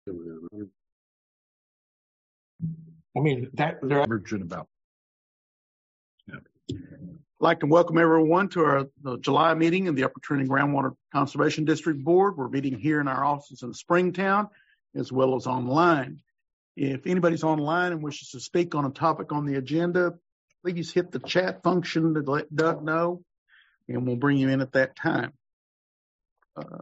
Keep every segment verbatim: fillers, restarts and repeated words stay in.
I mean, that they're averaging about. Yeah. I'd like to welcome everyone to our the July meeting of the Upper Trinity Groundwater Conservation District Board. We're meeting here in our offices in Springtown as well as online. If anybody's online and wishes to speak on a topic on the agenda, please hit the chat function to let Doug know, and we'll bring you in at that time. Uh,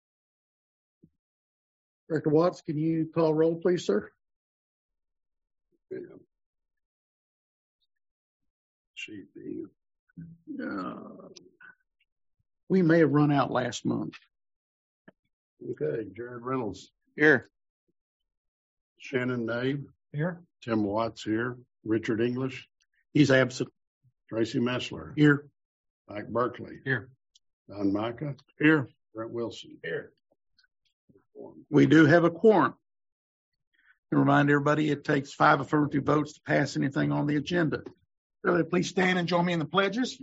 Director Watts, can you call roll, please, sir? Yeah. Uh, we may have run out last month. Okay, Jared Reynolds. Here. Shannon Nave. Here. Tim Watts here. Richard English. He's absent. Tracy Messler. Here. Mike Berkeley. Here. Don Micah. Here. Brent Wilson. Here. We do have a quorum. To remind everybody, it takes five affirmative votes to pass anything on the agenda. So please stand and join me in the pledges.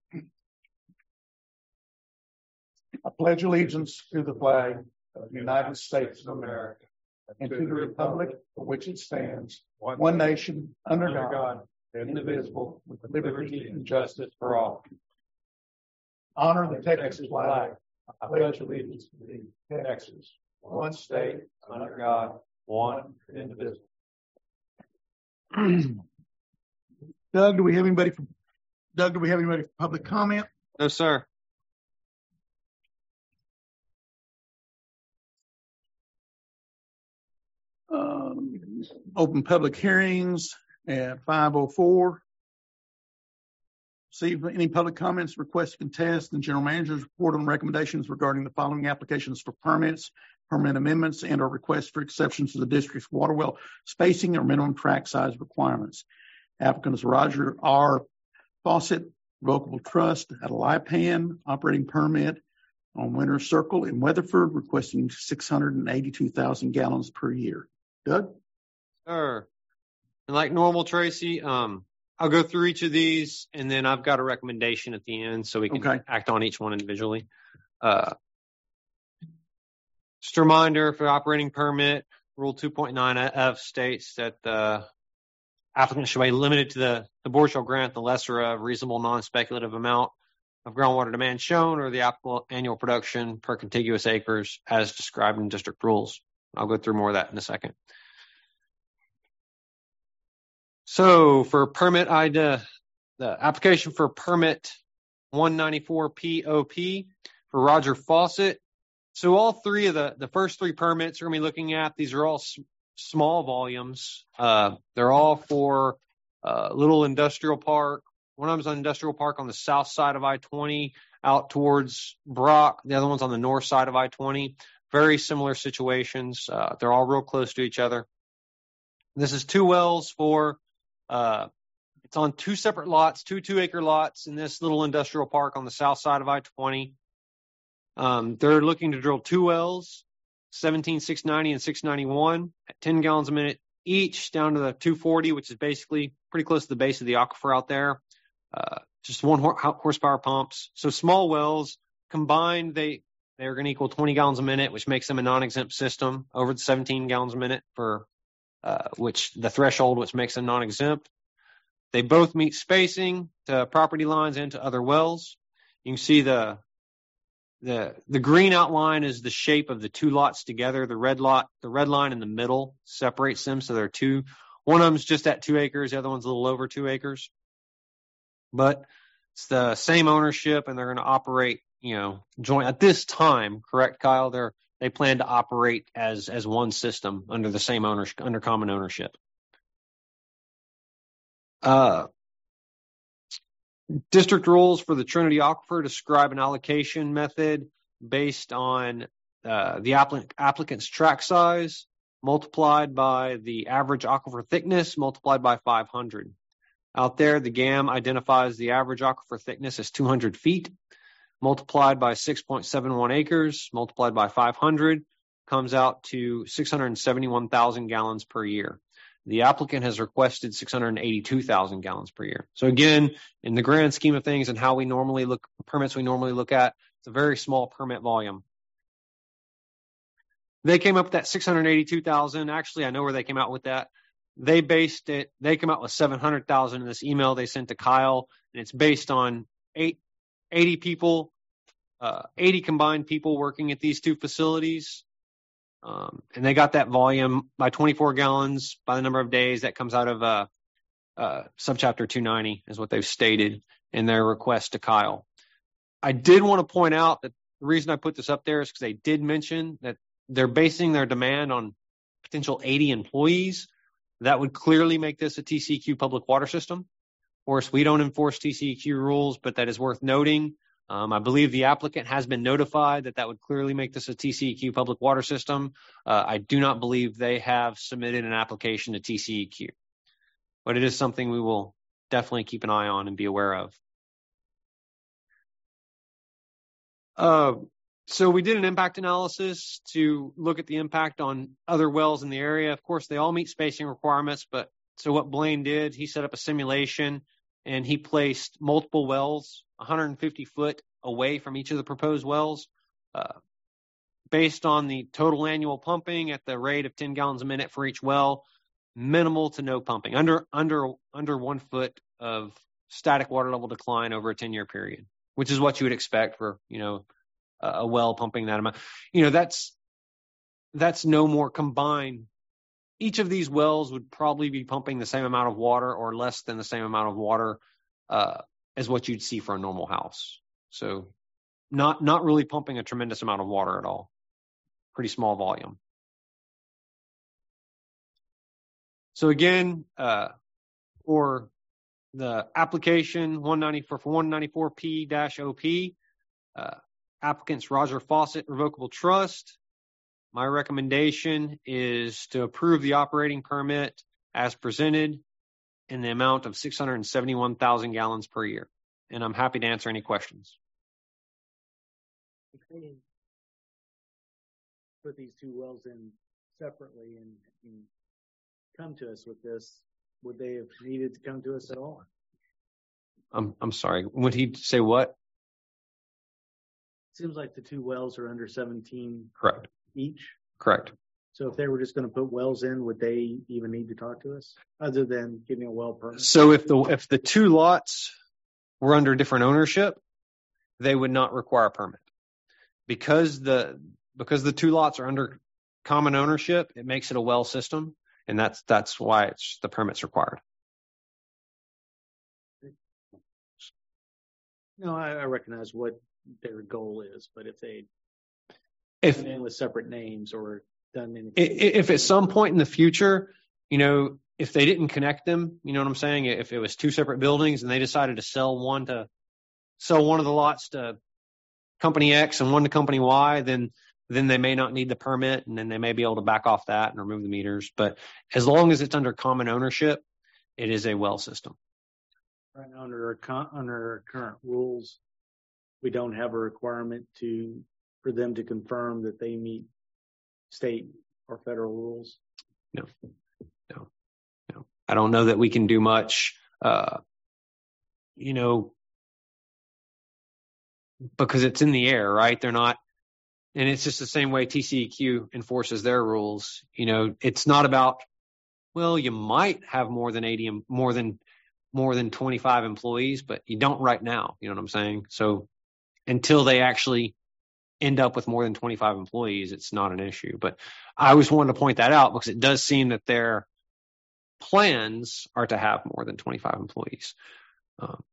I pledge allegiance to the flag of the United States of America and to the republic for which it stands, one nation, under God, indivisible, with liberty and justice for all. Honor the Texas flag. I pledge allegiance to the Texas, one state, under God, one indivisible. Doug, do we have anybody from Doug, do we have anybody for public comment? No, sir. Um, open public hearings at five oh four. See any public comments, requests to contest, and general manager's report on recommendations regarding the following applications for permits, permit amendments, and or requests for exceptions to the district's water well spacing or minimum tract size requirements. Applicant is Roger R. Fawcett, Revocable Trust at Lipan, operating permit on Winter Circle in Weatherford, requesting six hundred eighty-two thousand gallons per year. Doug? Sure. And like normal, Tracy, um, I'll go through each of these, and then I've got a recommendation at the end so we can okay. act on each one individually. Uh, just a reminder for operating permit, Rule two point nine F states that the applicant shall be limited to the, the board shall grant the lesser of reasonable non-speculative amount of groundwater demand shown or the applicable annual production per contiguous acres as described in district rules. I'll go through more of that in a second. So for permit I D A, the application for permit one ninety-four P O P for Roger Fawcett. So all three of the, the first three permits we're going to be looking at, these are all s- small volumes. Uh, they're all for uh, little industrial park. One of them's an industrial park on the south side of I twenty out towards Brock. The other one's on the north side of I twenty. Very similar situations. Uh, they're all real close to each other. This is two wells for, uh, it's on two separate lots, two two-acre lots in this little industrial park on the south side of I twenty. Um, they're looking to drill two wells, seventeen six ninety and six ninety-one at ten gallons a minute each down to the two forty, which is basically pretty close to the base of the aquifer out there. Uh, just one horsepower pumps. So small wells combined, they, they're going to equal twenty gallons a minute, which makes them a non-exempt system over the seventeen gallons a minute for, uh, which the threshold, which makes them non-exempt. They both meet spacing to property lines and to other wells. You can see the, The the green outline is the shape of the two lots together. The red lot, the red line in the middle separates them. So there are two. One of them's just at two acres. The other one's a little over two acres. But it's the same ownership, and they're going to operate, you know, joint at this time. Correct, Kyle? They're they plan to operate as as one system under the same ownership, under common ownership. Uh. District rules for the Trinity Aquifer describe an allocation method based on uh, the applic- applicant's tract size multiplied by the average aquifer thickness multiplied by five hundred. Out there, the G A M identifies the average aquifer thickness as two hundred feet multiplied by six point seven one acres multiplied by five hundred comes out to six hundred seventy-one thousand gallons per year. The applicant has requested six hundred eighty-two thousand gallons per year. So again, in the grand scheme of things and how we normally look, permits we normally look at, it's a very small permit volume. they came up with that six hundred eighty-two thousand. Actually, I know where they came out with that. They based it, they came out with seven hundred thousand in this email they sent to Kyle, and it's based on eight, eighty people, uh, eighty combined people working at these two facilities. Um, and they got that volume by twenty-four gallons by the number of days that comes out of, uh, uh, subchapter two ninety is what they've stated in their request to Kyle. I did want to point out that the reason I put this up there is because they did mention that they're basing their demand on potential eighty employees. That would clearly make this a T C E Q public water system. Of course, we don't enforce T C E Q rules, but that is worth noting. Um, I believe the applicant has been notified that that would clearly make this a T C E Q public water system. Uh, I do not believe they have submitted an application to T C E Q, but it is something we will definitely keep an eye on and be aware of. Uh, so we did an impact analysis to look at the impact on other wells in the area. Of course, they all meet spacing requirements, but so what Blaine did, he set up a simulation and he placed multiple wells one hundred fifty foot away from each of the proposed wells, uh, based on the total annual pumping at the rate of ten gallons a minute for each well, minimal to no pumping, under under under one foot of static water level decline over a ten year period, which is what you would expect for, you know, a well pumping that amount. You know, that's that's no more combined. Each of these wells would probably be pumping the same amount of water or less than the same amount of water uh, as what you'd see for a normal house. So not not really pumping a tremendous amount of water at all. Pretty small volume. So again, uh, for the application one ninety-four for one ninety-four P O P, uh, applicants Roger Fawcett Revocable Trust. My recommendation is to approve the operating permit as presented in the amount of six hundred seventy-one thousand gallons per year. And I'm happy to answer any questions. If they put these two wells in separately and, and come to us with this, would they have needed to come to us at all? I'm I'm sorry. Would he say what? Seems like the two wells are under seventeen Correct. each. Correct. So if they were just going to put wells in, would they even need to talk to us other than getting a well permit? So if the if the two lots were under different ownership, they would not require a permit. Because the because the two lots are under common ownership, it makes it a well system, and that's that's why it's the permit's required. No, I, I recognize what their goal is, but if they If come in with separate names or done anything, if at some point in the future, you know, if they didn't connect them, you know what I'm saying? If it was two separate buildings and they decided to sell one to sell one of the lots to company X and one to company Y, then then they may not need the permit, and then they may be able to back off that and remove the meters. But as long as it's under common ownership, it is a well system. right now under our con- under our current rules, we don't have a requirement to for them to confirm that they meet state or federal rules. No, no, no. I don't know that we can do much, uh, you know, because it's in the air, right? They're not, and it's just the same way T C E Q enforces their rules. You know, it's not about, well, you might have more than eighty, more than, more than twenty-five employees, but you don't right now. You know what I'm saying? So until they actually end up with more than twenty-five employees, it's not an issue. But I always wanted to point that out because it does seem that their plans are to have more than twenty-five employees. Um,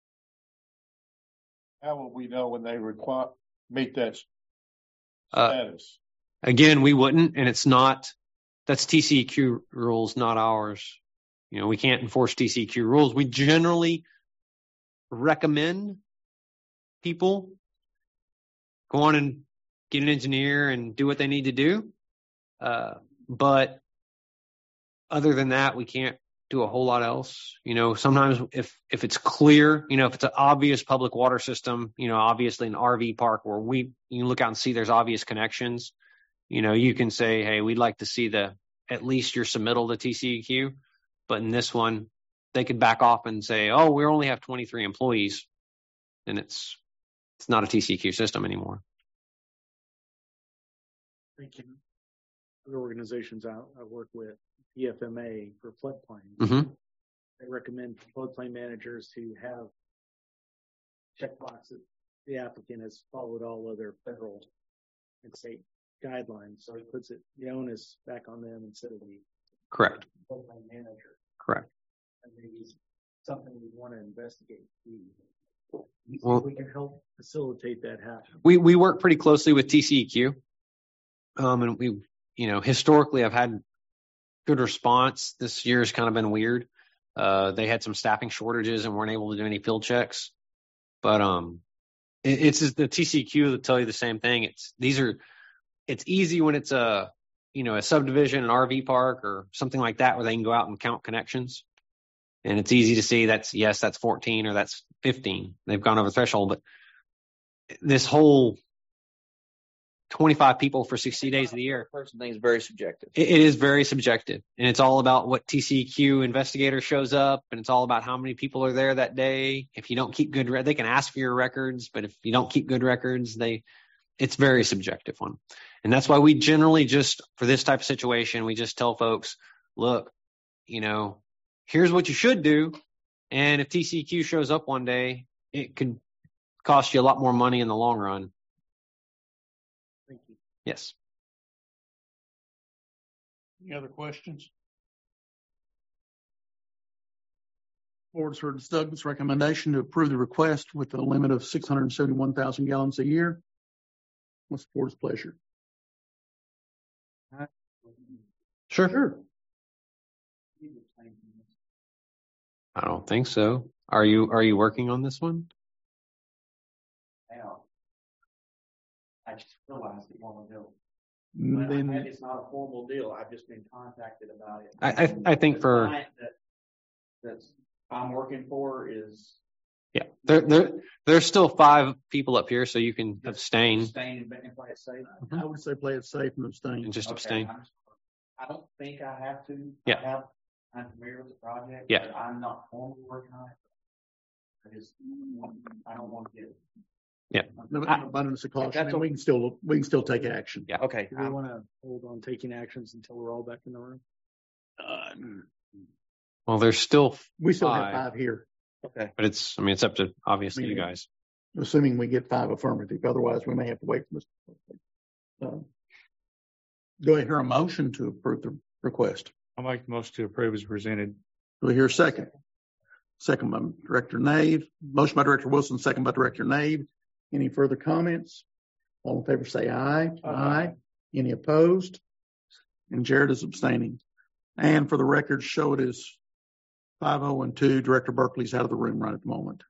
How will we know when they require meet that uh, status? again, we wouldn't, and it's not, that's T C E Q rules, not ours. You know, we can't enforce T C E Q rules. We generally recommend people go on and get an engineer and do what they need to do. Uh, but other than that, we can't do a whole lot else. You know, sometimes if, if it's clear, you know, if it's an obvious public water system, you know, obviously an R V park where we, you can look out and see there's obvious connections, you know, you can say, hey, we'd like to see the, at least your submittal to T C E Q. But in this one, they could back off and say, oh, we only have twenty-three employees. And it's, it's not a T C E Q system anymore. Can other organizations I, I work with, P F M A for floodplains. Mm-hmm. They recommend floodplain managers to have checkboxes that the applicant has followed all other federal and state guidelines. So it puts it the onus back on them instead of the Correct. floodplain manager. Correct. And maybe it's something we want to investigate. We, Well, we can help facilitate that happen. We we work pretty closely with T C E Q, um, and we you know historically I've had good response. This year's kind of been weird. Uh, they had some staffing shortages and weren't able to do any field checks, but um, it, it's just the T C E Q that tell you the same thing. It's these are it's easy when it's a you know a subdivision, an R V park, or something like that where they can go out and count connections. And it's easy to see that's, yes, that's fourteen or that's fifteen. They've gone over threshold. But this whole twenty-five people for sixty days of the year. Person thing is very subjective. It, it is very subjective. And it's all about what T C E Q investigator shows up. And it's all about how many people are there that day. If you don't keep good, re- they can ask for your records. But if you don't keep good records, they, it's very subjective one. And that's why we generally just, for this type of situation, we just tell folks, look, you know, here's what you should do. And if T C E Q shows up one day, it could cost you a lot more money in the long run. Thank you. Yes. Any other questions? Board's heard Douglas' recommendation to approve the request with a limit of six hundred seventy-one thousand gallons a year. What's the board's pleasure? Sure. Sure. I don't think so. Are you are you working on this one? Now, I just realized it won't go. Then, It's not a formal deal. I've just been contacted about it. I I, I think The for client that that's I'm working for is yeah, there there there's still five people up here, so you can abstain staying and play it safe. I would say play it safe and abstain. and just Okay, abstain. I'm just- I don't think I have to. Yeah. I have, I'm familiar with the project. Yeah. But I'm not formally working on it. I just, I don't want to get. Yeah. No, I- abundance of caution. That's and we can still we can still take action. Yeah. Okay. Do we want to hold on taking actions until we're all back in the room? Uh, Well, there's still, we still Five. have five here, Okay. but it's I mean it's up to obviously you Yeah. guys. assuming we get five affirmative. Otherwise, we may have to wait for this. Um, do I hear a motion to approve the request? I'll make the motion to approve as presented. Do I hear a second? Second by Director Nave. Motion by Director Wilson, second by Director Nave. Any further comments? All in favor say aye. Aye. Any opposed? And Jared is abstaining. And for the record, show it is five oh and two. Director Berkeley's out of the room right at the moment.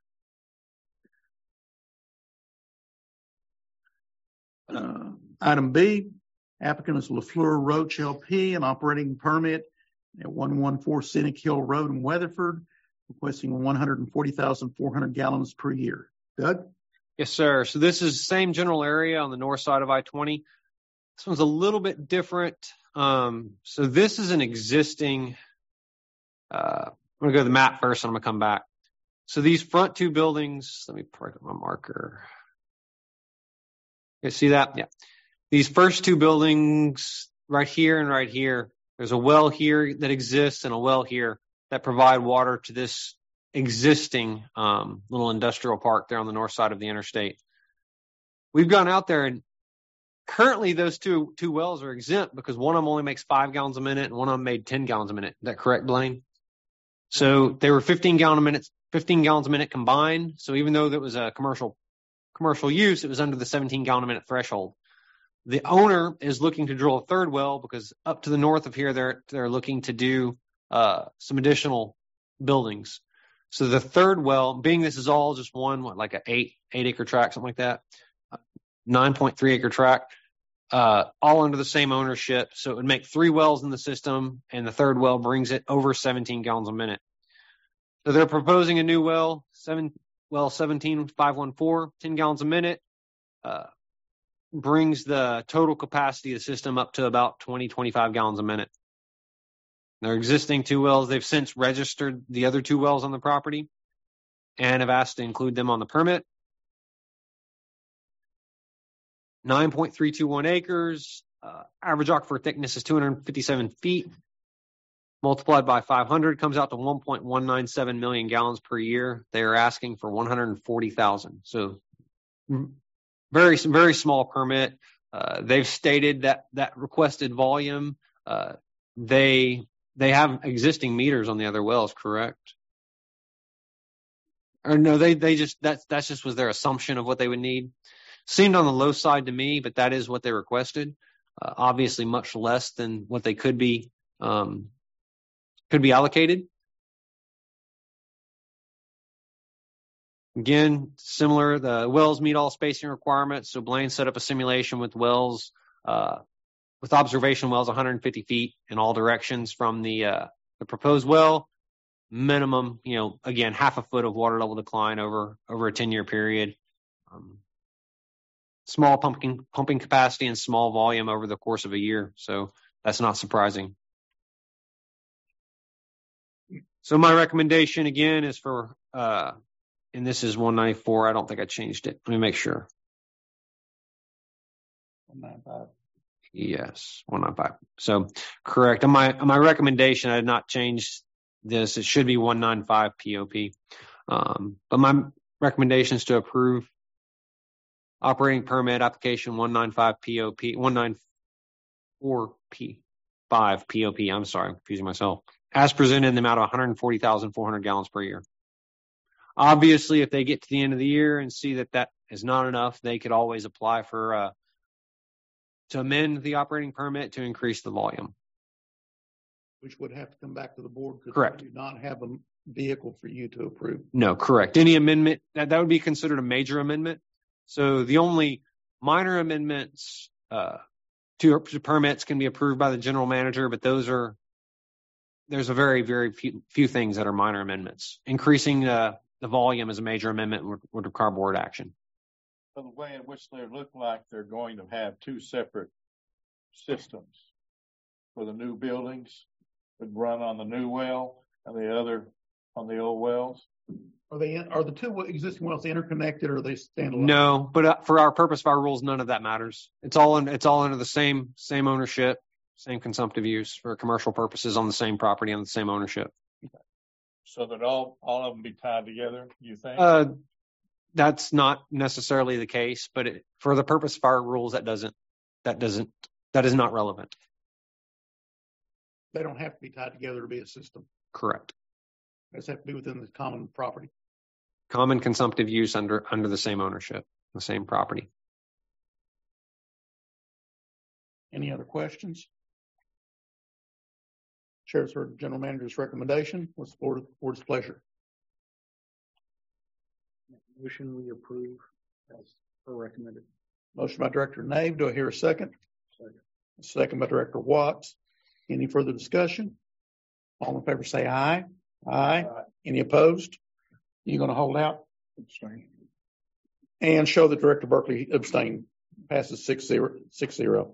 Uh, item B, applicant is LaFleur Roach L P, an operating permit at one fourteen Scenic Hill Road in Weatherford, requesting one hundred forty thousand four hundred gallons per year. Doug? Yes, sir. So this is the same general area on the north side of I twenty. This one's a little bit different. Um, so this is an existing, uh, I'm going to go to the map first and I'm going to come back. So these front two buildings, let me put up my marker. You see that? Yeah. These first two buildings right here and right here, there's a well here that exists and a well here that provide water to this existing um, little industrial park there on the north side of the interstate. We've gone out there and currently those two two wells are exempt because one of them only makes five gallons a minute and one of them made ten gallons a minute. Is that correct, Blaine? So they were fifteen gallon a minute, fifteen gallons a minute combined. So even though that was a commercial commercial use, it was under the seventeen gallon a minute threshold. The owner is looking to drill a third well because up to the north of here, they're they're looking to do uh, some additional buildings. So the third well, being this is all just one, what, like an eight eight acre tract, something like that, nine point three acre tract, uh, all under the same ownership. So it would make three wells in the system, and the third well brings it over seventeen gallons a minute. So they're proposing a new well, seven well seventeen five one four, ten gallons a minute, uh, brings the total capacity of the system up to about twenty, twenty-five gallons a minute. Their existing two wells, they've since registered the other two wells on the property and have asked to include them on the permit. nine point three two one acres, Uh, average aquifer thickness is two hundred fifty-seven feet. Multiplied by five hundred comes out to one point one nine seven million gallons per year. They are asking for one hundred forty thousand. So very, very small permit. Uh, they've stated that that requested volume, uh, they, they have existing meters on the other wells, correct? Or no, they, they just, that's, that's just was their assumption of what they would need. Seemed on the low side to me, but that is what they requested. Uh, obviously much less than what they could be, um, could be allocated. Again, similar, the wells meet all spacing requirements. So Blaine set up a simulation with wells, uh, with observation wells one hundred fifty feet in all directions from the, uh, the proposed well. Minimum, you know, again, half a foot of water level decline over, over a ten year period. Um, small pumping, pumping capacity and small volume over the course of a year. So that's not surprising. So my recommendation again is for, uh, and this is one ninety-four. I don't think I changed it. Let me make sure. one ninety-five. Yes, one ninety-five. So correct. On my, on my recommendation, I did not change this. It should be one ninety-five P O P. Um, but my recommendation is to approve operating permit application one ninety-five P O P, one ninety-four P five P O P. I'm sorry, I'm confusing myself. As presented in the amount of one hundred forty thousand four hundred gallons per year. Obviously, if they get to the end of the year and see that that is not enough, they could always apply for, uh, to amend the operating permit to increase the volume. Which would have to come back to the board. Correct. We do not have a vehicle for you to approve. No, correct. Any amendment, that, that would be considered a major amendment. So the only minor amendments uh, to, to permits can be approved by the general manager, but those are, there's a very, very few, few things that are minor amendments. Increasing uh, the volume is a major amendment would, would require board action. For the way in which they look like they're going to have two separate systems for the new buildings that run on the new well and the other on the old wells. Are they, are the two existing wells interconnected or are they standalone? No, but uh, for our purpose of our rules, none of that matters. It's all in, it's all under the same, same ownership, same consumptive use for commercial purposes on the same property on the same ownership. So that all, all of them be tied together, you think? Uh, that's not necessarily the case, but it, for the purpose of our rules, that doesn't, that doesn't, that is not relevant. They don't have to be tied together to be a system. Correct. They just have to be within the common property. Common consumptive use under, under the same ownership, the same property. Any other questions? Chair's heard the general manager's recommendation. What's the board, board's pleasure? Motion we approve as recommended. Motion by Director Nave. Do I hear a second? Second. Second by Director Watts. Any further discussion? All in favor say aye. Aye. Aye. Any opposed? You going to hold out? Abstain. And show that Director Berkeley abstained. Passes six zero. Six zero.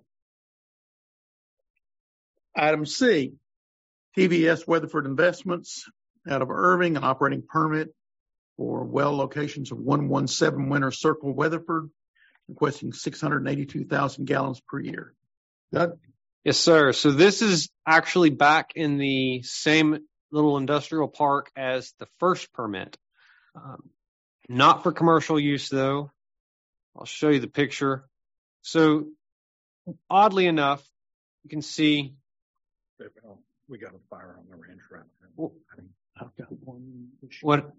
Item C. T V S Weatherford Investments out of Irving, an operating permit for well locations of one one seven Winter Circle, Weatherford, requesting six hundred eighty-two thousand gallons per year. Doug? Yes, sir. So this is actually back in the same little industrial park as the first permit. Um, not for commercial use, though. I'll show you the picture. So oddly enough, you can see. We got a fire on the ranch right now. I've got one. What,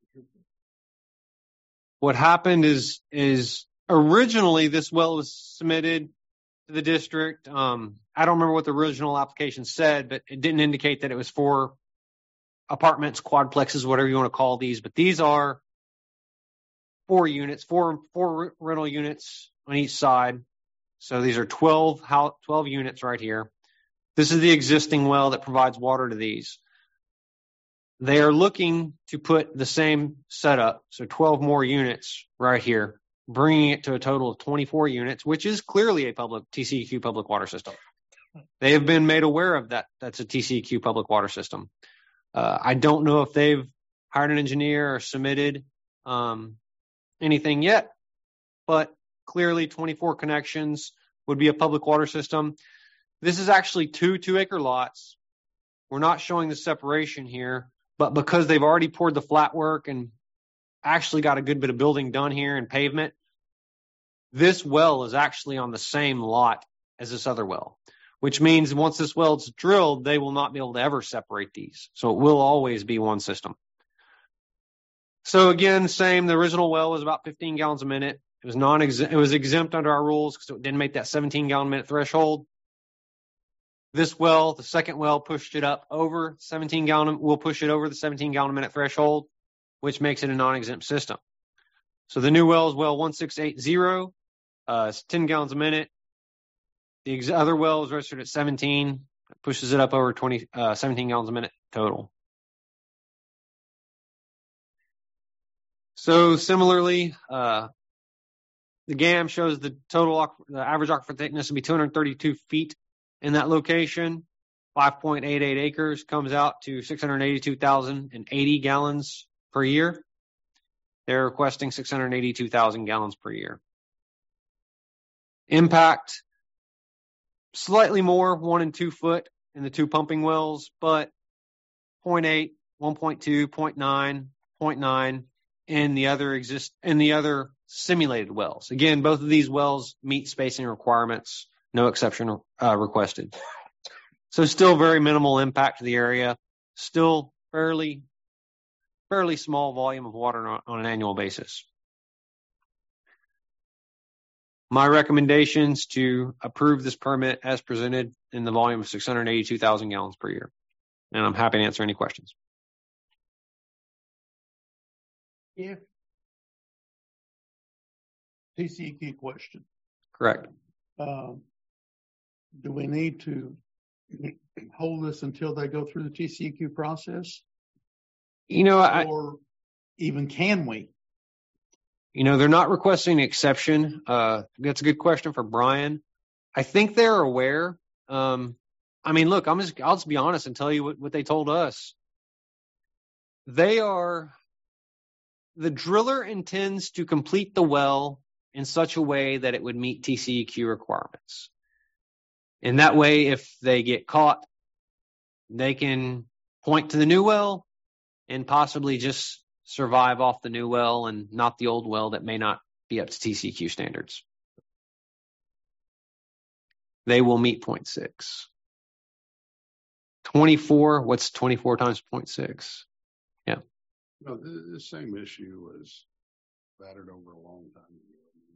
what happened is, is originally this well was submitted to the district. Um, I don't remember what the original application said, but it didn't indicate that it was for apartments, quadplexes, whatever you want to call these. But these are four units, four, four rental units on each side. So these are twelve, twelve units right here. This is the existing well that provides water to these. They are looking to put the same setup, so twelve more units right here, bringing it to a total of twenty-four units, which is clearly a public T C E Q public water system. They have been made aware of that. That's a T C E Q public water system. Uh, I don't know if they've hired an engineer or submitted um, anything yet, but clearly twenty-four connections. would be a public water system. This is actually two two-acre lots. We're not showing the separation here, but because they've already poured the flat work and actually got a good bit of building done here and pavement, this well is actually on the same lot as this other well, which means once this well's drilled, they will not be able to ever separate these. So it will always be one system. So again, same, the original well was about fifteen gallons a minute. It was non it was exempt under our rules because it didn't make that seventeen gallon a minute threshold. This well, the second well, pushed it up over seventeen gallon, will push it over the seventeen gallon a minute threshold, which makes it a non-exempt system. So the new well is well one six eight zero, uh, it's ten gallons a minute. The ex- other well is registered at seventeen, pushes it up over twenty, uh, seventeen gallons a minute total. So similarly, uh, the G A M shows the total, the average aquifer thickness to be two hundred thirty-two feet in that location. five point eight eight acres comes out to six hundred eighty-two thousand eighty gallons per year. They're requesting six hundred eighty-two thousand gallons per year. Impact, slightly more, one and two foot in the two pumping wells, but zero point eight, one point two, zero point nine, zero point nine in the other exist in the other simulated wells. Again, both of these wells meet spacing requirements, no exception uh, requested. So still very minimal impact to the area, still fairly fairly small volume of water on, on an annual basis. My recommendations to approve this permit as presented in the volume of six hundred eighty-two thousand gallons per year. And I'm happy to answer any questions. If T C E Q question, Correct. um, do we need to hold this until they go through the T C E Q process? You know, I, Or even can we? you know, they're not requesting an exception. Uh, that's a good question for Brian. I think they're aware. Um, I mean, look, I'm just, I'll just be honest and tell you what, what they told us. They are, the driller intends to complete the well in such a way that it would meet T C E Q requirements. And that way, if they get caught, they can point to the new well and possibly just survive off the new well and not the old well that may not be up to T C E Q standards. They will meet zero point six. twenty-four, what's twenty-four times zero point six? Yeah. No, the, the same issue was battered over a long time ago.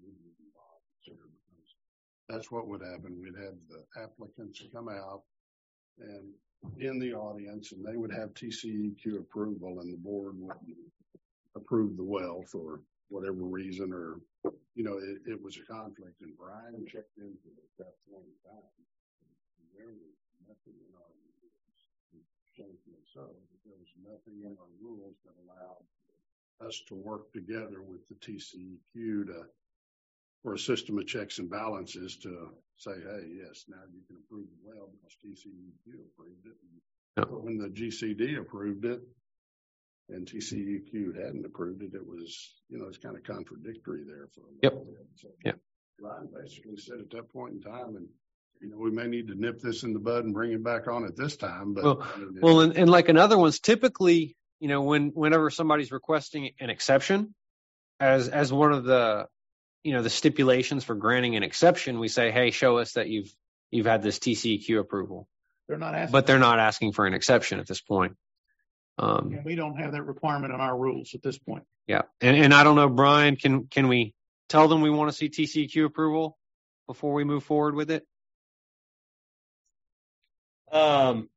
That's what would happen. We'd have the applicants come out and in the audience, and they would have T C E Q approval, and the board would approve the well for whatever reason, or, you know, it, it was a conflict, and Brian checked into it at that point in time. There was nothing in our rules. So there was nothing in our rules that allowed us to work together with the T C E Q to, for a system of checks and balances to say, hey, yes, now you can approve the well because T C E Q approved it. Yep. But when the G C D approved it and T C E Q hadn't approved it, it was, you know, it's kind of contradictory there for a Yep. little bit. So Yep. Ryan basically said at that point in time, and, you know, we may need to nip this in the bud and bring it back on at this time. But Well, I mean, it- well, and, and like in other ones, typically, you know, when whenever somebody's requesting an exception, as as one of the, you know, the stipulations for granting an exception, we say, hey, show us that you've you've had this T C E Q approval. They're not asking. But they're not asking for an exception at this point. Um, And we don't have that requirement in our rules at this point. yeah, and and I don't know, Brian, can can we tell them we want to see T C E Q approval before we move forward with it? Um,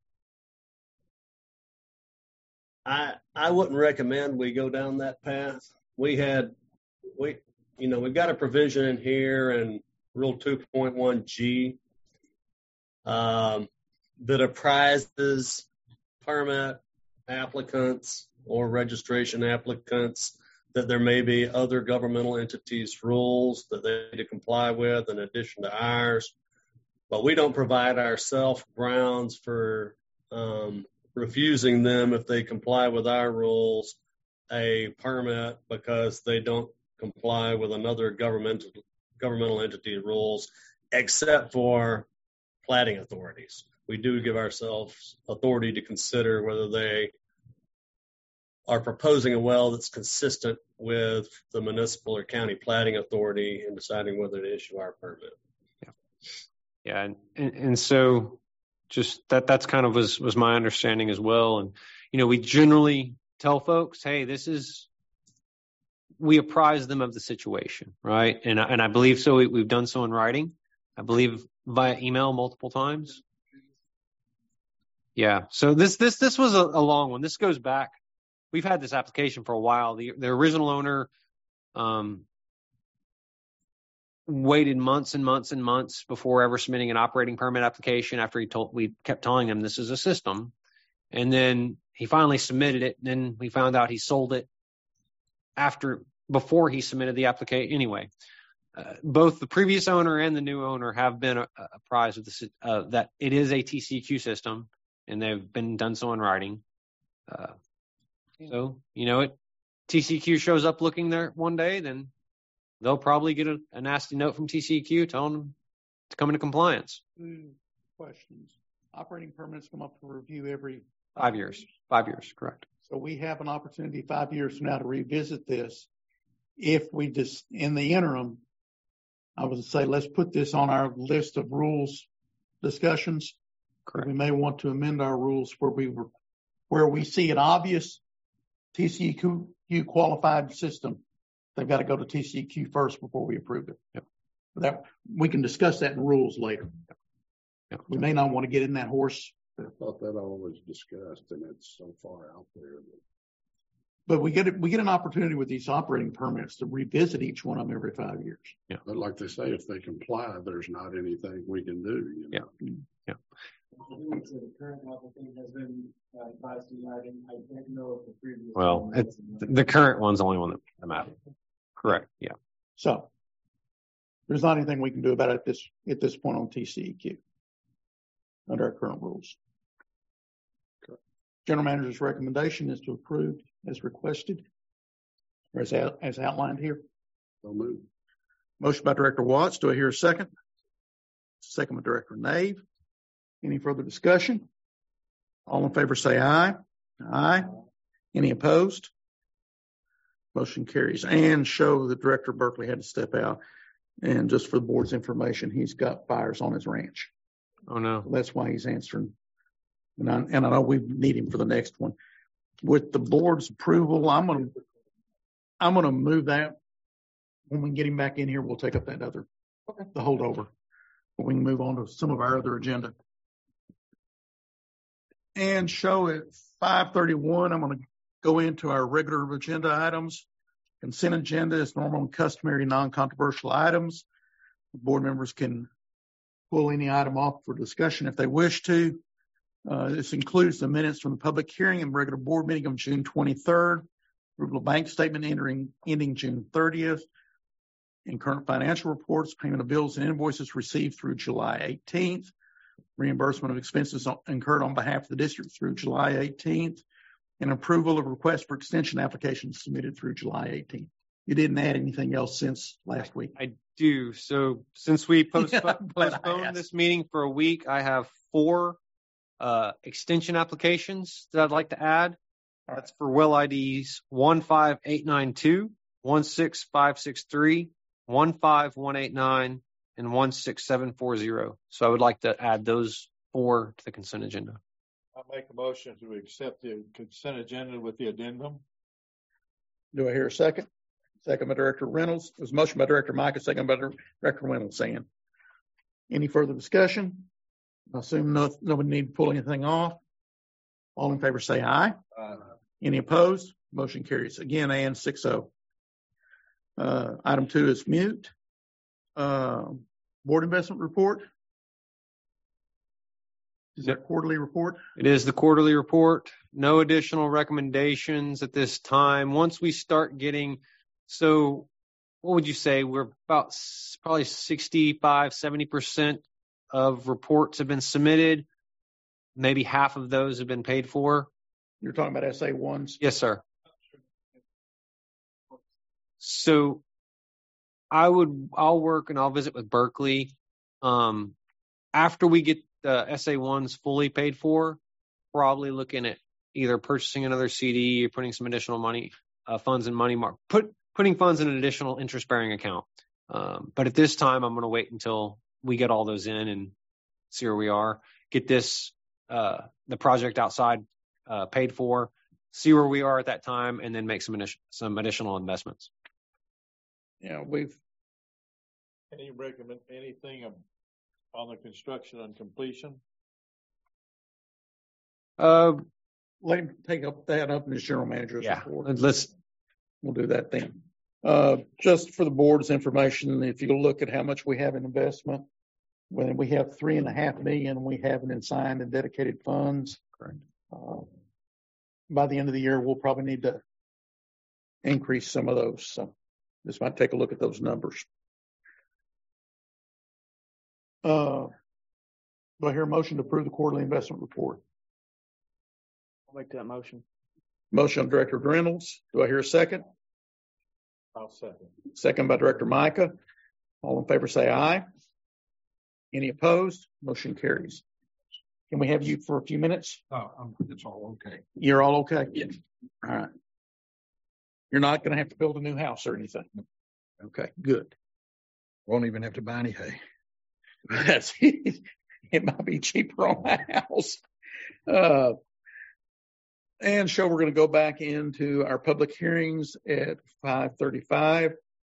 I I wouldn't recommend we go down that path. We had we you know we've got a provision in here in Rule two point one G um, that apprises permit applicants or registration applicants that there may be other governmental entities' rules that they need to comply with in addition to ours. But we don't provide ourselves grounds for um, refusing them if they comply with our rules a permit because they don't comply with another governmental governmental entity rules except for platting authorities. We do give ourselves authority to consider whether they are proposing a well that's consistent with the municipal or county platting authority in deciding whether to issue our permit. Yeah. Yeah. And, and, and so just that, that's kind of was, was my understanding as well. And, you know, we generally tell folks, hey, this is, we apprise them of the situation, right? And, and I believe so. We, we've done so in writing. I believe via email multiple times. Yeah. So this, this, this was a, a long one. This goes back. We've had this application for a while. The, the original owner, um, waited months and months and months before ever submitting an operating permit application after he told, we kept telling him this is a system. And then he finally submitted it. And then we found out he sold it after, before he submitted the application. Anyway, uh, both the previous owner and the new owner have been uh, apprised of this, uh, that it is a T C Q system, and they've been done so in writing. Uh, so, you know, it, T C Q shows up looking there one day, then they'll probably get a, a nasty note from T C Q telling them to come into compliance. Two questions. Operating permits come up for review every Five years. Five years, correct. So we have an opportunity five years from now to revisit this. If we just, in the interim, I would say let's put this on our list of rules discussions. Correct. We may want to amend our rules where we were, where we see an obvious T C Q qualified system. They've got to go to T C Q first before we approve it. Yep. That we can discuss that in rules later. Yep. Yep. We may not want to get in that horse. I thought that all was discussed, and it's so far out there. That... But we get we get an opportunity with these operating permits to revisit each one of them every five years. Yeah. But like they say, if they comply, there's not anything we can do. You know? Yeah. Yeah. The current applicant has been uh, advised in writing. I don't know if the previous. Well, it's, the current one's the only one that matters. Correct. Yeah. So there's not anything we can do about it at this at this point on T C E Q under our current rules. Okay. General manager's recommendation is to approve as requested, or as, out, as outlined here. So move. Motion by Director Watts. Do I hear a second? Second by Director Nave. Any further discussion? All in favor say aye. Aye. Any opposed? Motion carries. And show that Director Berkeley had to step out. And just for the board's information, he's got fires on his ranch. Oh, no. That's why he's answering. And I, and I know we need him for the next one. With the board's approval, I'm going to I'm going to move that. When we get him back in here, we'll take up that other, okay. the holdover. We can move on to some of our other agenda. And show at five thirty-one, I'm going to go into our regular agenda items. Consent agenda is normal and customary non-controversial items. Board members can pull any item off for discussion if they wish to. Uh, this includes the minutes from the public hearing and regular board meeting of June twenty-third, approval of bank statement entering, ending June thirtieth, and current financial reports, payment of bills and invoices received through July eighteenth, reimbursement of expenses incurred on behalf of the district through July eighteenth, and approval of request for extension applications submitted through July eighteenth. You didn't add anything else since last week. I do. So since we postpo- Yeah, postponed this meeting for a week, I have four uh, extension applications that I'd like to add. All That's right. For well I Ds one five eight nine two, one six five six three, one five one eight nine, and one six seven four zero. So I would like to add those four to the consent agenda. I make a motion to accept the consent agenda with the addendum. Do I hear a second? Second by Director Reynolds. It was a motion by Director Micah, second by Director Reynolds. Saying, any further discussion? I assume no, nobody need to pull anything off. All in favor say aye. Uh, Any opposed? Motion carries. Again, and six oh. Uh, item two is mute. Uh, board investment report. Is that quarterly report? It is the quarterly report. No additional recommendations at this time. Once we start getting, so what would you say? We're about probably sixty-five, seventy percent of reports have been submitted. Maybe half of those have been paid for. You're talking about S A ones? Yes, sir. So I would, I'll work and I'll visit with Berkeley Um, after we get the S A ones fully paid for, probably looking at either purchasing another C D or putting some additional money, uh, funds in money mark, put, putting funds in an additional interest bearing account. Um, but at this time, I'm going to wait until we get all those in and see where we are, get this, uh, the project outside, uh, paid for, see where we are at that time, and then make some initial, some additional investments. Yeah, we've, Any recommend, anything on the construction and completion? Uh, let him take up that up in his general manager's yeah, report. let's, We'll do that then. Uh, just for the board's information, if you look at how much we have in investment, when we have three and a half million, we have in signed and dedicated funds. Correct. Uh, by the end of the year, we'll probably need to increase some of those. So this might take a look at those numbers. Uh, do I hear a motion to approve the quarterly investment report? I'll make that motion. Motion on Director Reynolds. Do I hear a second? I'll second. Second by Director Micah. All in favor say aye. Any opposed? Motion carries. Can we have you for a few minutes? Oh, um, it's all okay. You're all okay? Yes. All right. You're not going to have to build a new house or anything. Okay, good. Won't even have to buy any hay. That's it. It might be cheaper on the house. Uh, and so we're going to go back into our public hearings at five thirty-five.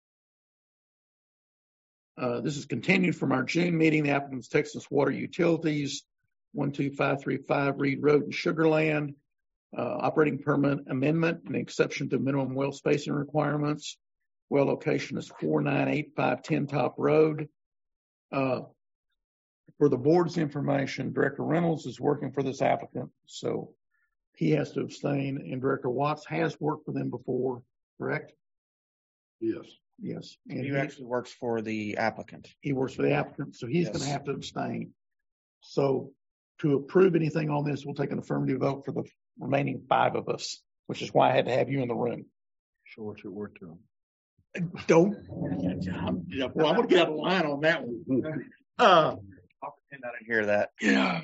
Uh, this is continued from our June meeting. The applicant's Texas Water Utilities, one two five three five Reed Road in Sugar Land. Uh, operating permit amendment and exception to minimum well spacing requirements. Well location is four nine eight five Tin Top Road. Uh, for the board's information, Director Reynolds is working for this applicant, so he has to abstain, and Director Watts has worked for them before, correct? Yes. Yes. And He actually works for the applicant. he works for the applicant, so he's Yes. going to have to abstain. So to approve anything on this, we'll take an affirmative vote for the remaining five of us, which is why I had to have you in the room. Show what you're worth to them. Don't. Well, I'm going to get out of line on that one. Uh, I'll pretend I didn't hear that. yeah.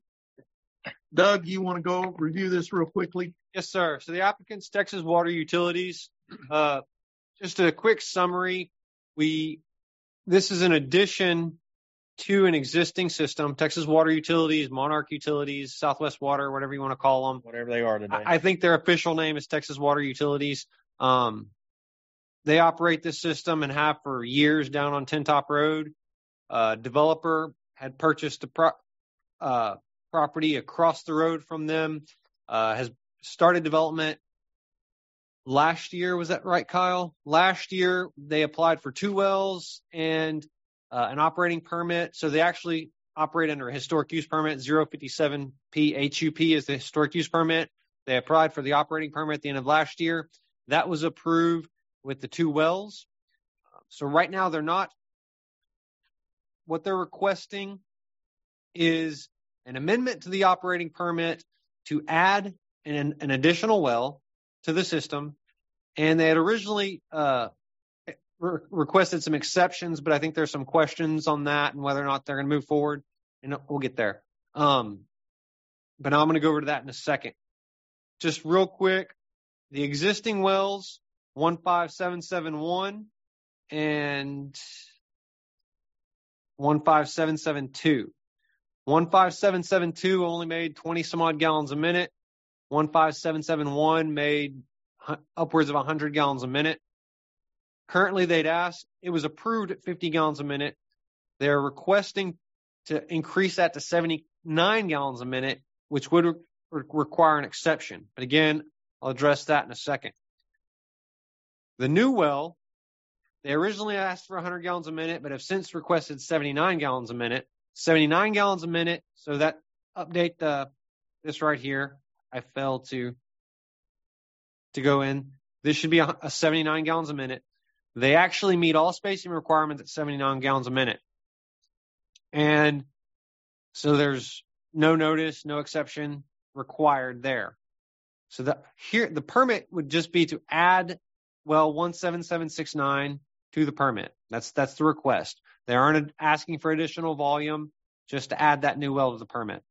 Doug, you want to go review this real quickly? yes, sir. So the applicant's Texas Water Utilities. Uh, just a quick summary. We, this is an addition to an existing system, Texas Water Utilities, Monarch Utilities, Southwest Water, whatever you want to call them. Whatever they are today. I, I think their official name is Texas Water Utilities. Um, they operate this system and have for years down on Tin Top Road. Uh, developer had purchased a pro- uh, property across the road from them, uh, has started development last year. Was that right, Kyle? Last year, they applied for two wells and uh, an operating permit. So they actually operate under a historic use permit. zero fifty-seven P H U P is the historic use permit. They applied for the operating permit at the end of last year. That was approved with the two wells. So right now, they're not. What they're requesting is an amendment to the operating permit to add an, an additional well to the system. And they had originally uh, re- requested some exceptions, but I think there's some questions on that and whether or not they're going to move forward. And we'll get there. Um, but now I'm going to go over to that in a second. Just real quick, the existing wells, one five seven seven one and one five seven seven two. one five seven seven two only made twenty some odd gallons a minute. one five seven seven one made upwards of one hundred gallons a minute. Currently, they'd asked, it was approved at fifty gallons a minute. They're requesting to increase that to seventy-nine gallons a minute, which would re- require an exception. But again, I'll address that in a second. The new well, they originally asked for one hundred gallons a minute, but have since requested seventy-nine gallons a minute. seventy-nine gallons a minute. So that update uh, this right here. I failed to to go in. This should be a, a seventy-nine gallons a minute. They actually meet all spacing requirements at seventy-nine gallons a minute. And so there's no notice, no exception required there. So the here the permit would just be to add well one seven seven six nine to the permit. That's that's the request. They aren't asking for additional volume, just to add that new well to the permit.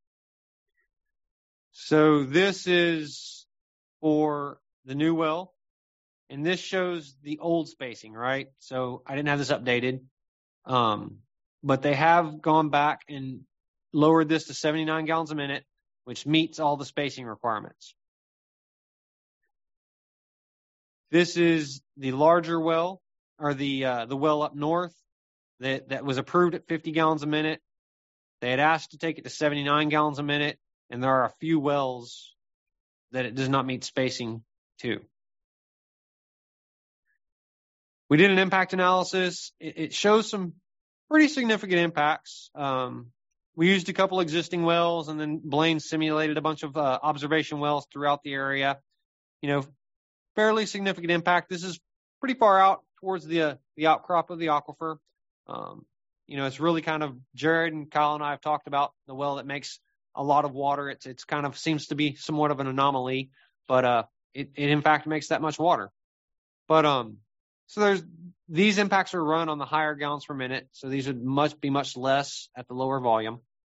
So this is for the new well, and this shows the old spacing, right? So I didn't have this updated, um, but they have gone back and lowered this to seventy-nine gallons a minute, which meets all the spacing requirements. This is the larger well, or the uh, the well up north that, that was approved at fifty gallons a minute. They had asked to take it to seventy-nine gallons a minute, and there are a few wells that it does not meet spacing to. We did an impact analysis. It, it shows some pretty significant impacts. Um, we used a couple existing wells, and then Blaine simulated a bunch of uh, observation wells throughout the area. You know, fairly significant impact. This is pretty far out towards the uh, the outcrop of the aquifer. Um, you know, it's really kind of, Jared and Kyle and I have talked about the well that makes a lot of water. It's it's kind of seems to be somewhat of an anomaly, but uh, it, it in fact makes that much water. But um, so there's these impacts are run on the higher gallons per minute, so these would much be much less at the lower volume.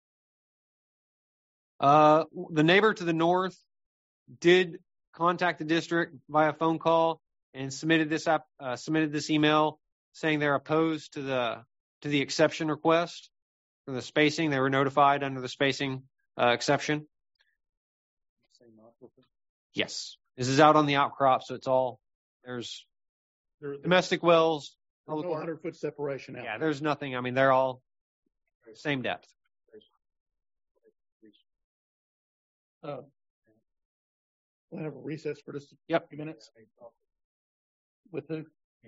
Uh, the neighbor to the north did contact the district via phone call and submitted this app, uh, submitted this email saying they're opposed to the to the exception request for the spacing. They were notified under the spacing uh, exception. Yes, this is out on the outcrop, so it's all there's There, domestic wells. there's no hundred foot separation out Yeah, there. there's nothing. I mean, they're all same depth. Uh, we'll have a recess for just a Yep. few minutes. With who?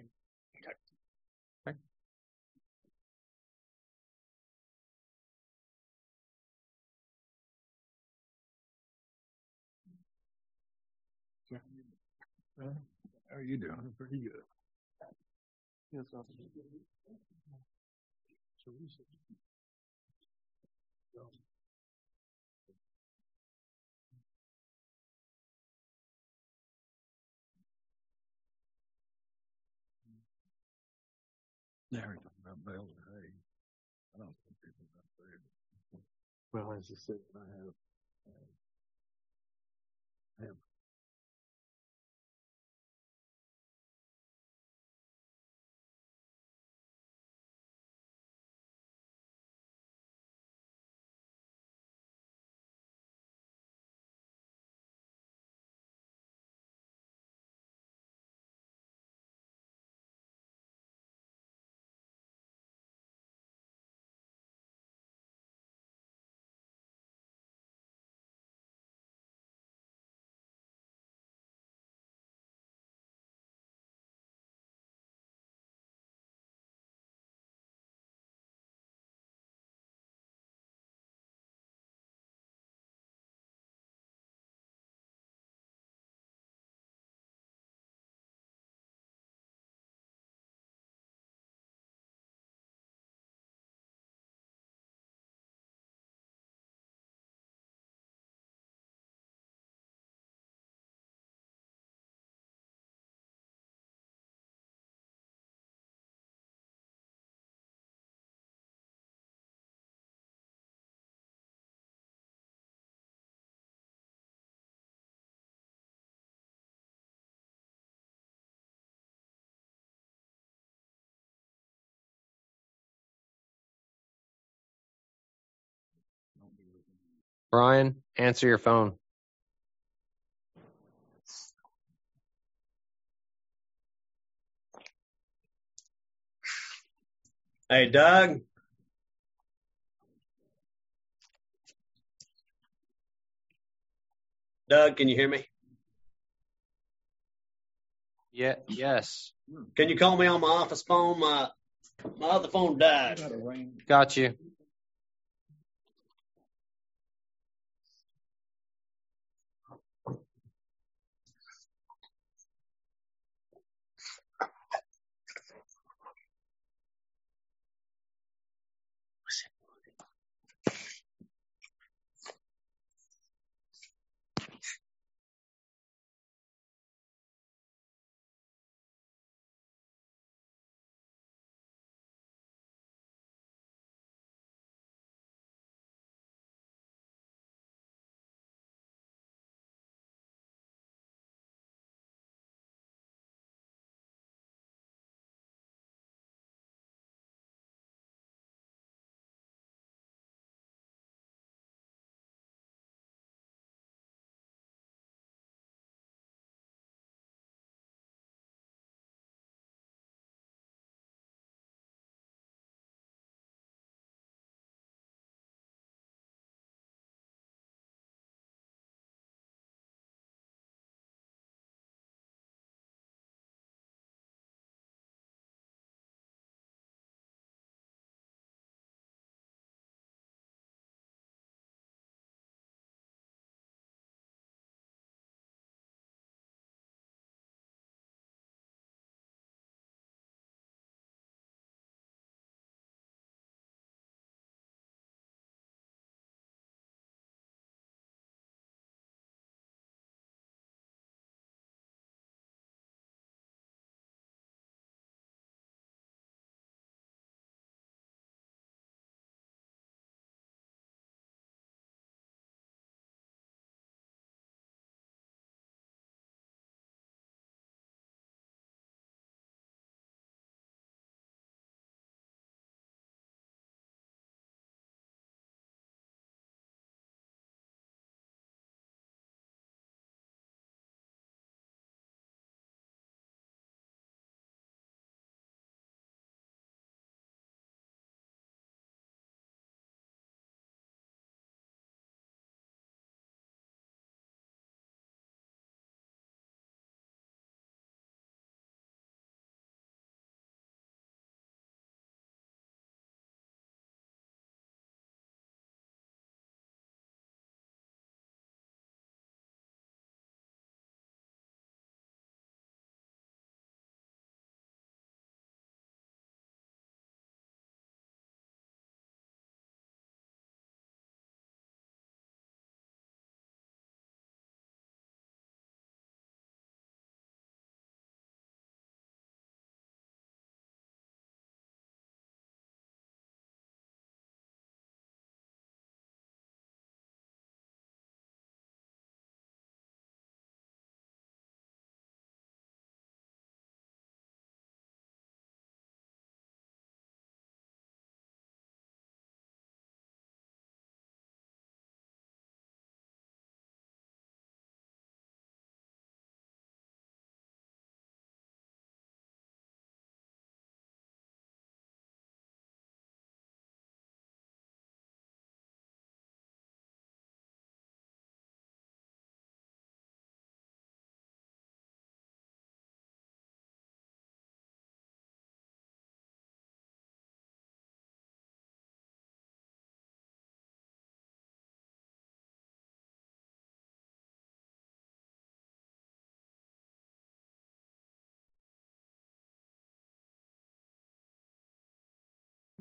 How are you doing? Pretty good. Now we're talking about bales of hay. I don't think people got there. Well, as I said, I have. I have Brian, answer your phone. Hey, Doug. Doug, can you hear me? Yeah. Yes. Can you call me on my office phone? My my other phone died. Got you.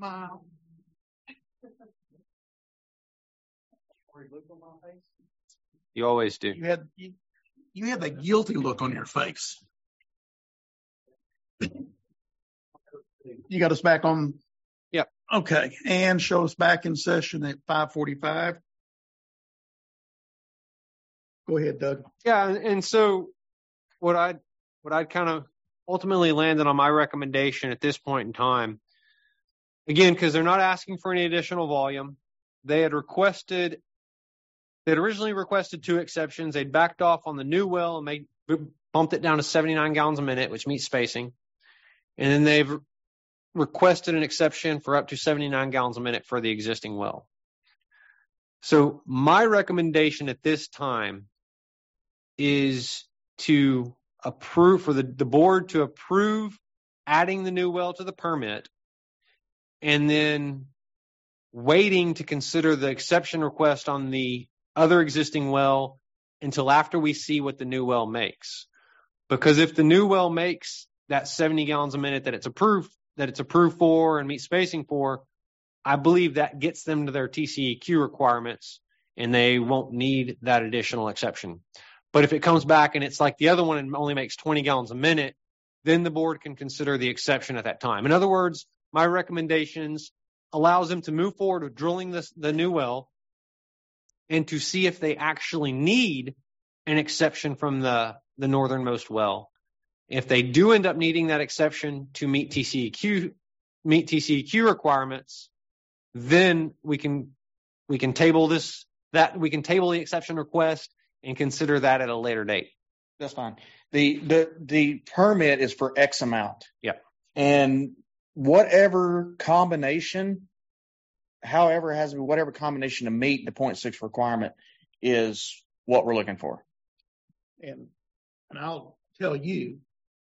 smile. You always do. You had you, you had that guilty look on your face. You got us back on. Yep. Okay, and show us back in session at five forty-five. Go ahead, Doug. Yeah, and, and so what I what I'd kind of ultimately landed on my recommendation at this point in time, again, because they're not asking for any additional volume. They had requested, they had originally requested two exceptions. They'd backed off on the new well and they bumped it down to seventy-nine gallons a minute, which meets spacing. And then they've requested an exception for up to seventy-nine gallons a minute for the existing well. So my recommendation at this time is to approve for the, the board to approve adding the new well to the permit and then waiting to consider the exception request on the other existing well until after we see what the new well makes. Because if the new well makes that seventy gallons a minute that it's approved, that it's approved for and meets spacing for, I believe that gets them to their T C E Q requirements and they won't need that additional exception. But if it comes back and it's like the other one and only makes twenty gallons a minute, then the board can consider the exception at that time. In other words, my recommendations allows them to move forward with drilling this, the new well and to see if they actually need an exception from the, the northernmost well. If they do end up needing that exception to meet T C E Q, meet T C E Q requirements, then we can, we can table this, that we can table the exception request and consider that at a later date. That's fine. The, the, the permit is for X amount. Yeah. And whatever combination, however it has to be, whatever combination to meet the point six requirement is what we're looking for. And, and I'll tell you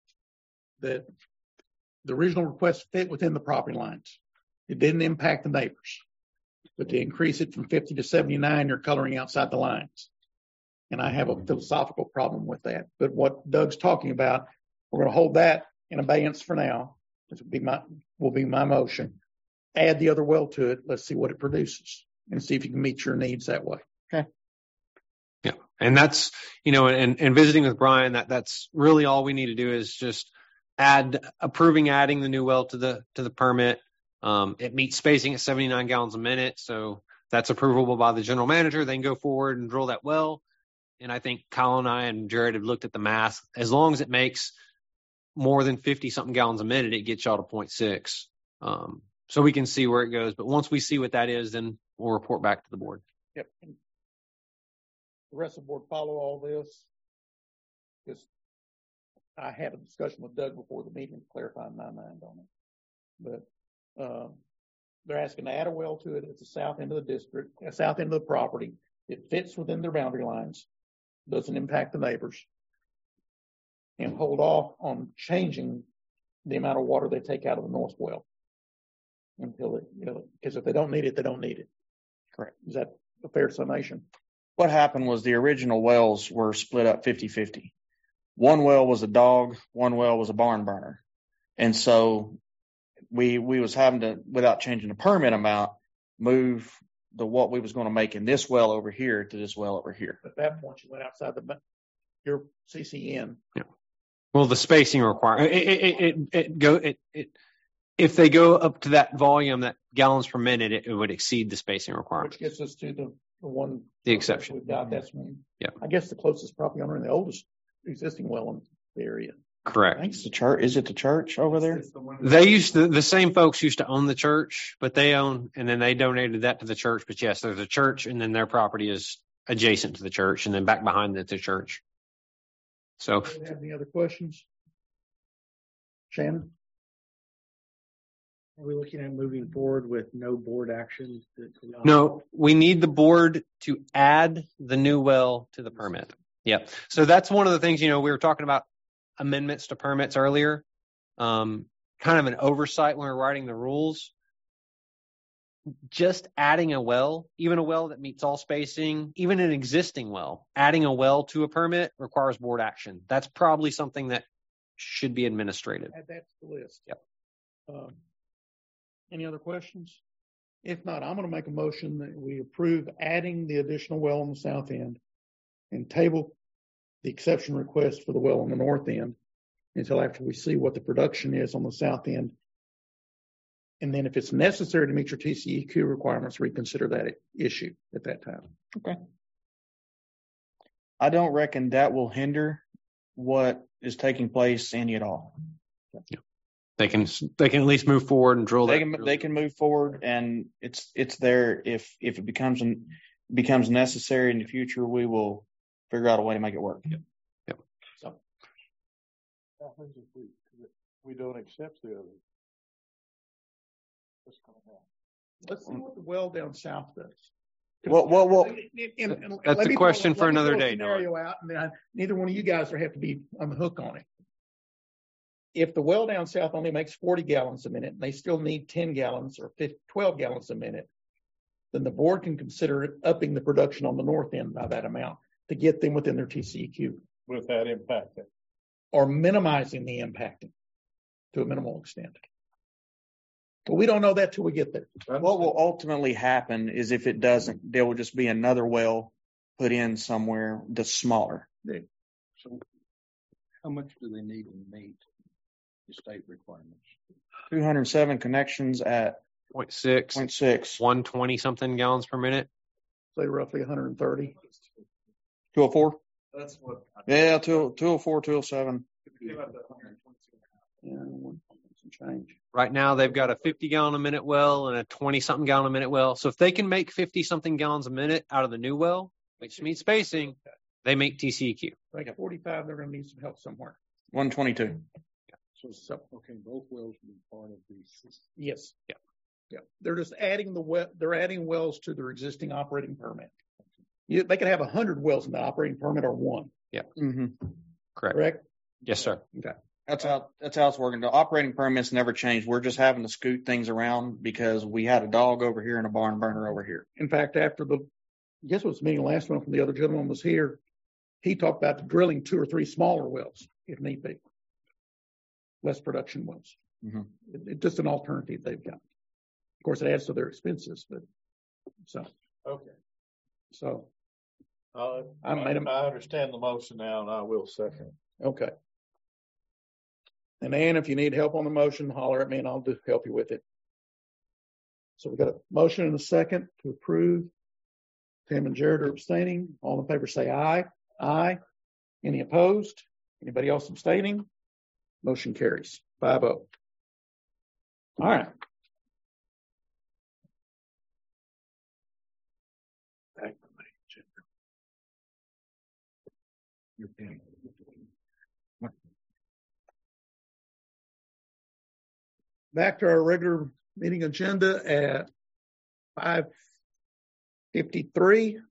that the original request fit within the property lines. It didn't impact the neighbors, but to increase it from fifty to seventy-nine, you're coloring outside the lines. And I have a philosophical problem with that. But what Doug's talking about, we're going to hold that in abeyance for now. This will be my, will be my motion. Add the other well to it. Let's see what it produces and see if you can meet your needs that way. Okay. Yeah. And that's, you know, and, and visiting with Brian, that that's really all we need to do is just add, approving adding the new well to the, to the permit. Um, it meets spacing at seventy-nine gallons a minute. So that's approvable by the general manager. They can go forward and drill that well. And I think Kyle and I and Jared have looked at the math. As long as it makes more than fifty something gallons a minute, it gets y'all to point six. Um, so we can see where it goes. But once we see what that is, then we'll report back to the board. Yep. The rest of the board follow all this. Because I had a discussion with Doug before the meeting to clarify my mind on it. But um, they're asking to add a well to it at the south end of the district, uh, south end of the property. It fits within their boundary lines, doesn't impact the neighbors, and hold off on changing the amount of water they take out of the north well until it, you know, because if they don't need it, they don't need it. Correct. Is that a fair summation? What happened was the original wells were split up fifty fifty. One well was a dog, one well was a barn burner. And so we we was having to, without changing the permit amount, move the what we was going to make in this well over here to this well over here. At that point, you went outside the your C C N. Yeah. Well, the spacing requirement, it, it, it, it go, it, it, if they go up to that volume, that gallons per minute, it, it would exceed the spacing requirement. Which gets us to the, the one. The exception. We've got that's one. Yeah. I guess the closest property owner and the oldest existing well in the area. Correct. Thanks. The church, is it the church over there? They used to, the same folks used to own the church, but they own, and then they donated that to the church. But yes, there's a church, and then their property is adjacent to the church, and then back behind it, the church. So, Do you have any other questions? Shannon? Are we looking at moving forward with no board action? no, we need the board to add the new well to the permit. Yeah. So that's one of the things, you know, we were talking about amendments to permits earlier. Um, kind of an oversight when we're writing the rules. Just adding a well, even a well that meets all spacing, even an existing well, adding a well to a permit requires board action. That's probably something that should be administrative. Add that to the list. Yep. Um, Any other questions? If not, I'm going to make a motion that we approve adding the additional well on the south end and table the exception request for the well on the north end until after we see what the production is on the south end. And then if it's necessary to meet your T C E Q requirements, reconsider that issue at that time. Okay. I don't reckon that will hinder what is taking place any at all. They can they can at least move forward and drill They that. can they can move forward, and it's it's there. If if it becomes an, becomes necessary in the future, we will figure out a way to make it work. Yep. Yep. So What happens if we, if we don't accept the other? What's going to happen? let's see what the well down south does. Well, well, well. And- and- and That's let a me question throw- for let me another throw a day, Scenario out, and then neither one of you guys will have to be on the hook on it. If the well down south only makes forty gallons a minute, and they still need ten gallons or fifteen, twelve gallons a minute, then the board can consider upping the production on the north end by that amount to get them within their T C E Q, With that impact, or minimizing the impacting to a minimal extent. But we don't know that till we get there. What will ultimately happen is if it doesn't, there will just be another well put in somewhere that's smaller. So how much do they need to meet the state requirements? two hundred seven connections at point six, point six. one twenty something gallons per minute. Say roughly one hundred thirty. two oh four? That's what. Yeah, two oh four, two oh seven. Yeah, one- some change. Right now, they've got a fifty gallon a minute well and a twenty something gallon a minute well. So if they can make fifty something gallons a minute out of the new well, which means spacing, they make T C E Q. Like forty-five, they're going to need some help somewhere. one twenty-two. So, so, okay, both wells will be part of the system. Yes. Yeah. Yeah. They're just adding the well, they're adding wells to their existing operating permit. You, they could have a hundred wells in the operating permit or one, Mm-hmm. Correct. correct? Yes, sir. Okay. That's how that's how it's working. The operating permits never change. We're just having to scoot things around because we had a dog over here and a barn burner over here. In fact, after the, I guess it was the meeting last one from the other gentleman was here, he talked about drilling two or three smaller wells if need be. Less production wells. Mhm. It, it's just an alternative they've got. Of course, it adds to their expenses, but so, okay. so, Uh, I made a- I understand the motion now, and I will second. okay. And Ann, if you need help on the motion, holler at me and I'll do, help you with it. So we've got a motion and a second to approve. Tim and Jared are abstaining. All in favor say aye. Aye. Any opposed? Anybody else abstaining? Motion carries five oh. All right. Back to my agenda. Your pen. Back to our regular meeting agenda at five fifty-three.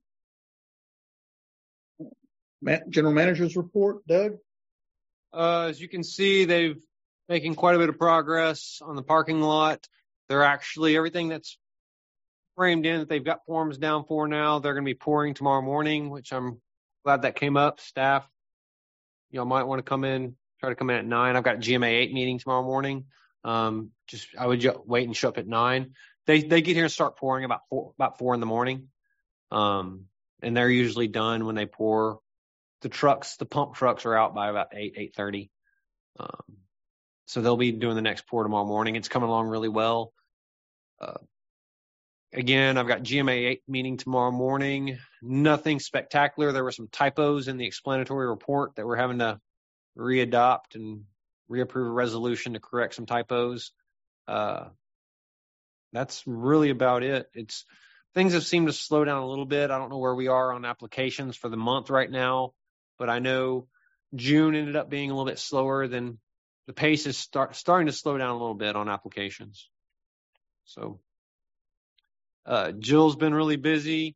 General Manager's report, Doug? Uh, as you can see, they've making quite a bit of progress on the parking lot. They're actually everything that's framed in that they've got forms down for now. They're going to be pouring tomorrow morning, which I'm glad that came up. Staff, y'all might want to come in, try to come in at nine. I've got a G M A eight meeting tomorrow morning. Um, just I would ju- wait and show up at nine. They they get here and start pouring about four about four in the morning. Um, and they're usually done when they pour. The trucks, the pump trucks are out by about eight, eight thirty. Um, so they'll be doing the next pour tomorrow morning. It's coming along really well. Uh, again, I've got G M A eight meeting tomorrow morning. Nothing spectacular. There were some typos in the explanatory report that we're having to readopt and reapprove a resolution to correct some typos. Uh, that's really about it. It's things have seemed to slow down a little bit. I don't know where we are on applications for the month right now, but I know June ended up being a little bit slower than the pace is start, starting to slow down a little bit on applications. So, uh, Jill's been really busy.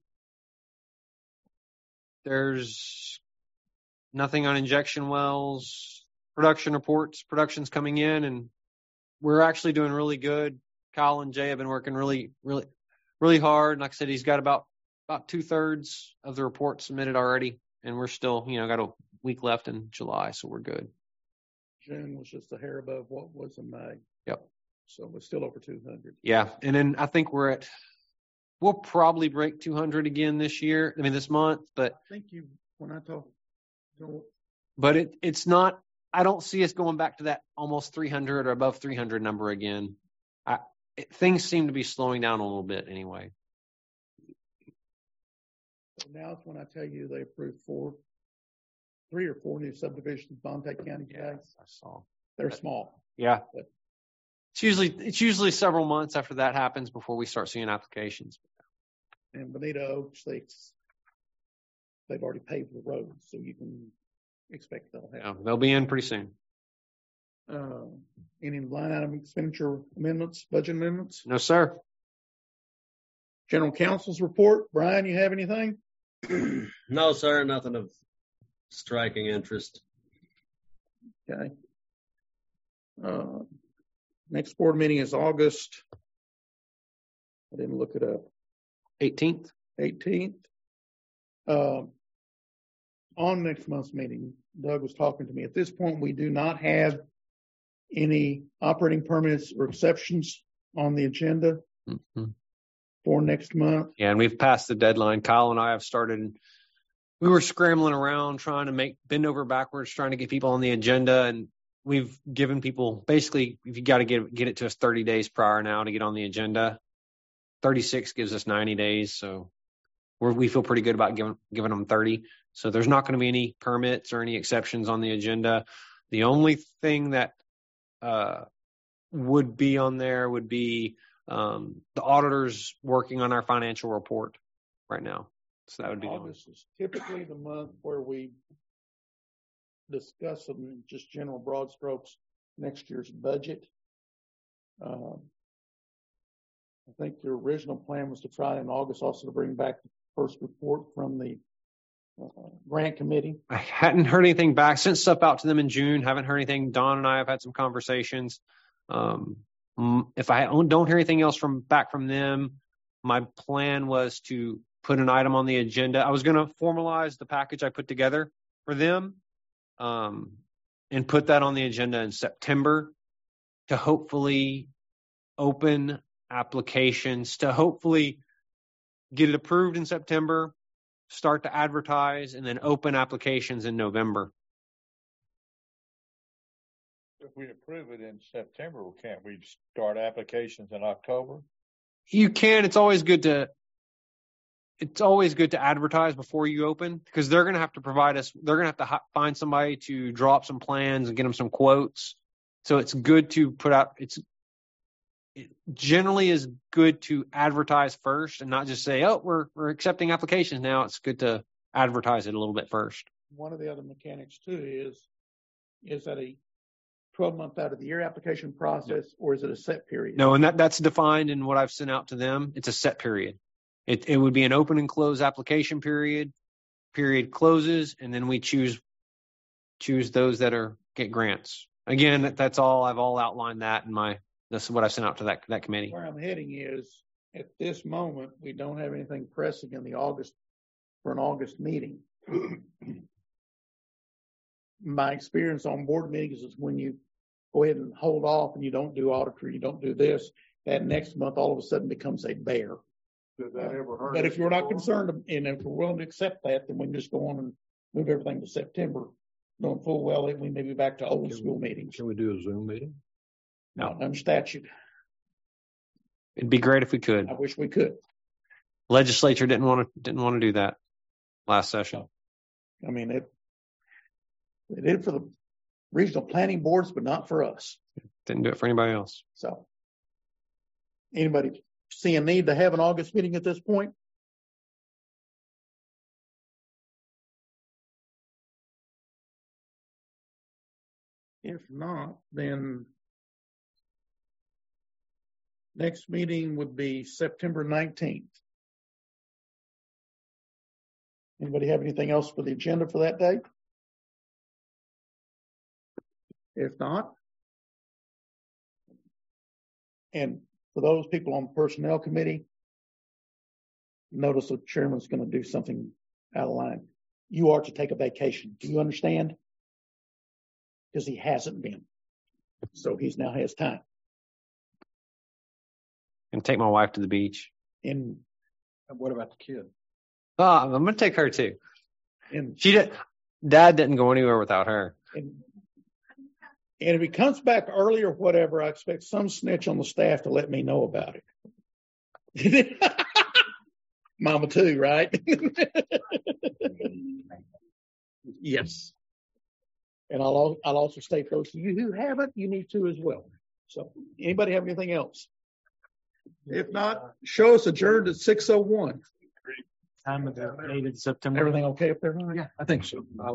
There's nothing on injection wells, production reports, production's coming in, and we're actually doing really good. Kyle and Jay have been working really, really, really hard. And like I said, he's got about, about two thirds of the report submitted already. And we're still, you know, got a week left in July, so we're good. June was just a hair above what was in May. Yep. So we're still over two hundred. Yeah. And then I think we're at, we'll probably break two hundred again this year. I mean, this month, but I think you, when I talk, so but it it's not, I don't see us going back to that almost three hundred or above three hundred number again. I, it, things seem to be slowing down a little bit anyway. so now it's when I tell you they approved four, three or four new subdivisions, Bonte County today. I saw. They're small. Yeah. But It's usually, it's usually several months after that happens before we start seeing applications. and Bonita Oaks, they, they've already paved the road, so you can expect they'll have. Yeah, they'll be in pretty soon. Uh, any line item expenditure amendments, budget amendments? No, sir. General Counsel's report. Brian, you have anything? No, sir, nothing of striking interest. Okay. Uh, next board meeting is August. I didn't look it up. eighteenth. eighteenth. Um, on next month's meeting, Doug was talking to me. At this point, we do not have any operating permits or exceptions on the agenda Mm-hmm. for next month. Yeah, and we've passed the deadline. Kyle and I have started. We were scrambling around trying to make bend over backwards, trying to get people on the agenda, and we've given people basically, if you got to get get it to us thirty days prior now to get on the agenda. thirty-six gives us ninety days, so we're, we feel pretty good about giving giving them thirty. So there's not going to be any permits or any exceptions on the agenda. The only thing that uh, would be on there would be um, the auditors working on our financial report right now. So that would be the only. August is typically the month where we discuss in just general broad strokes next year's budget. Um, I think the original plan was to try in August also to bring back the first report from the uh, grant committee. I hadn't heard anything back. Sent stuff out to them in June. Haven't heard anything. Don and I have had some conversations. Um, if I don't hear anything else from back from them, my plan was to put an item on the agenda. I was going to formalize the package I put together for them, um, and put that on the agenda in September to hopefully open applications, to hopefully get it approved in September, start to advertise, and then open applications in November. If we approve it in September, can't we start applications in October? You can. It's always good to. It's always good to advertise before you open, because they're going to have to provide us. They're going to have to ha- find somebody to draw up some plans and get them some quotes. So it's good to put out. It's it generally is good to advertise first and not just say, "Oh, we're we're accepting applications now." It's good to advertise it a little bit first. One of the other mechanics too is is that a twelve month out of the year application process, or is it a set period? No, and that that's defined in what I've sent out to them. It's a set period. It it would be an open and close application period. Period closes, and then we choose choose those that are get grants. Again, that's all I've all outlined that in my. This is what I sent out to that that committee. Where I'm heading is, at this moment, we don't have anything pressing in the August for an August meeting. My experience on board meetings is when you go ahead and hold off and you don't do auditor, you don't do this, that next month all of a sudden becomes a bear. Did that ever hurt? But us if you're not before? concerned, and if we're willing to accept that, then we can just go on and move everything to September, knowing full well that we may be back to old school meetings. Can we do a Zoom meeting? Not under statute. It'd be great if we could. I wish we could. Legislature didn't want to didn't want to do that last session. I mean, it, they did it for the regional planning boards, but not for us. Didn't do it for anybody else. So, anybody see a need to have an August meeting at this point? If not, then next meeting would be September nineteenth. Anybody have anything else for the agenda for that day? If not, and for those people on the personnel committee, notice the chairman's going to do something out of line. You are to take a vacation. Do you understand? Because he hasn't been. So he's now has time. And take my wife to the beach. And, What about the kid? Oh, I'm going to take her too. and, She did. Dad didn't go anywhere without her. and, and if he comes back early or whatever, I expect some snitch on the staff to let me know about it. Mama too, right? Yes. And I'll, al- I'll also state those of you who haven't, you need to as well. So anybody have anything else? If not, show us adjourned at six oh one. Time of the dated September. Everything okay up there? Yeah, I think so.